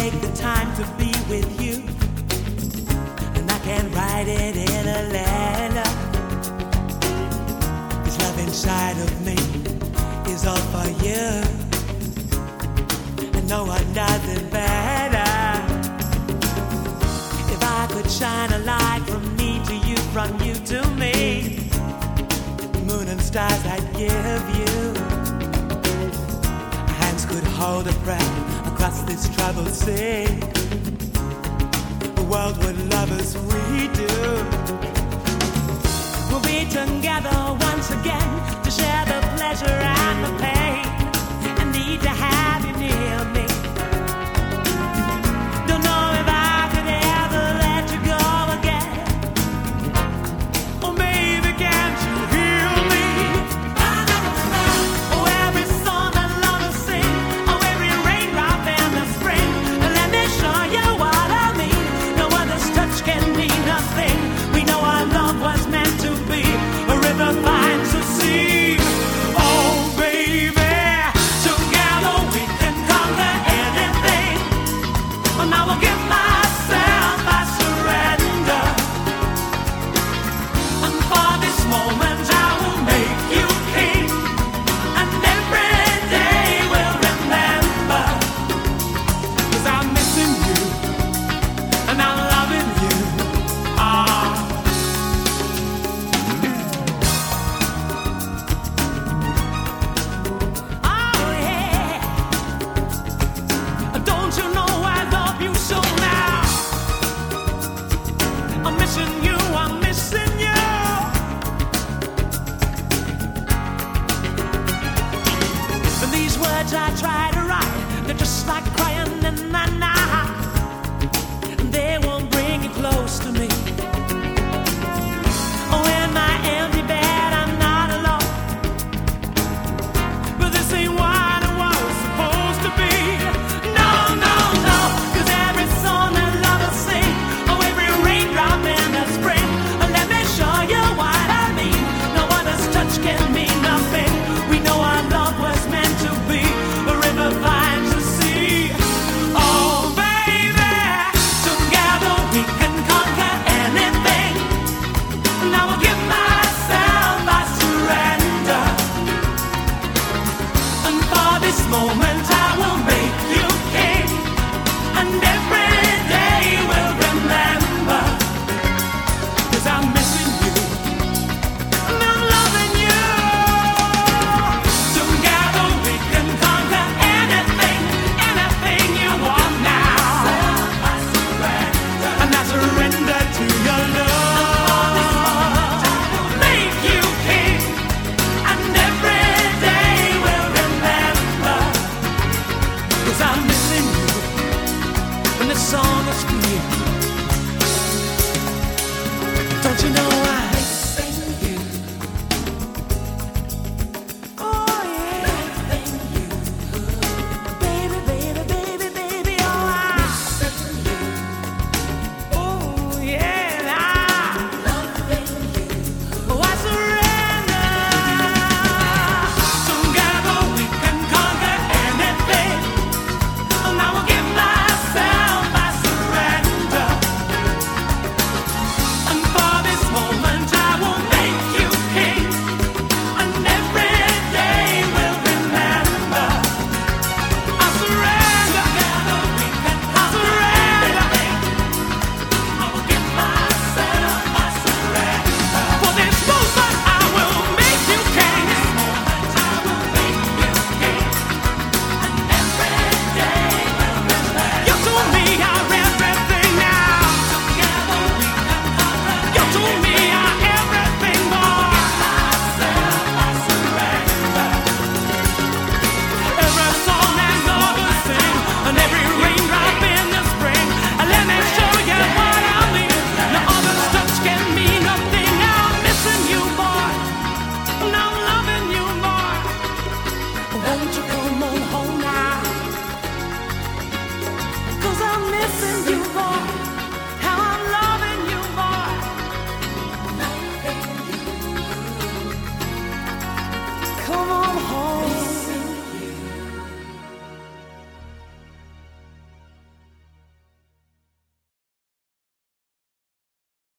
take the time to be with you, and I can write it in a letter. This love inside of me is all for you, and no one does it better. If I could shine a light from me to you, from you to me, moon and stars I'd give you. Our hands could hold a breath across this troubled sea. The world would love as we do. We'll be together once again to share the pleasure and the pain. I need to have you near me. Don't know if I could ever let you go again. Or maybe can't you hear me? Oh, every song that lovers sing, oh, every raindrop in the spring. Let me show you what I mean. No other's touch can mean nothing. We know our love was meant to be. A river finds a sea. Oh, baby, together we can conquer anything. Well, now I'll give myself, I surrender. And for this moment I will make you king. And every day we'll remember. 'Cause I'm missing you, and I'm loving you. Ah. Oh yeah. Don't you know I love you so now? I'm missing you, I'm missing you. And these words I try to write, they're just like